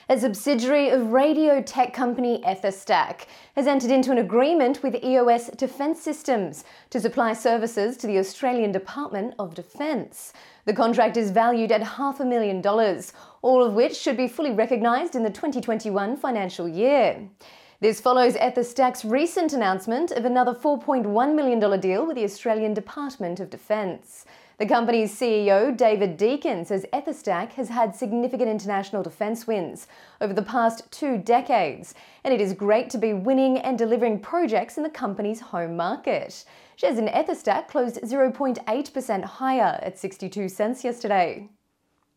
A subsidiary of radio tech company Etherstak has entered into an agreement with EOS Defence Systems to supply services to the Australian Department of Defence. The contract is valued at $500,000, all of which should be fully recognised in the 2021 financial year. This follows Etherstak's recent announcement of another $4.1 million deal with the Australian Department of Defence. The company's CEO, David Deacon, says Etherstak has had significant international defence wins over the past 2 decades, and it is great to be winning and delivering projects in the company's home market. Shares in Etherstak closed 0.8% higher at 62 cents yesterday.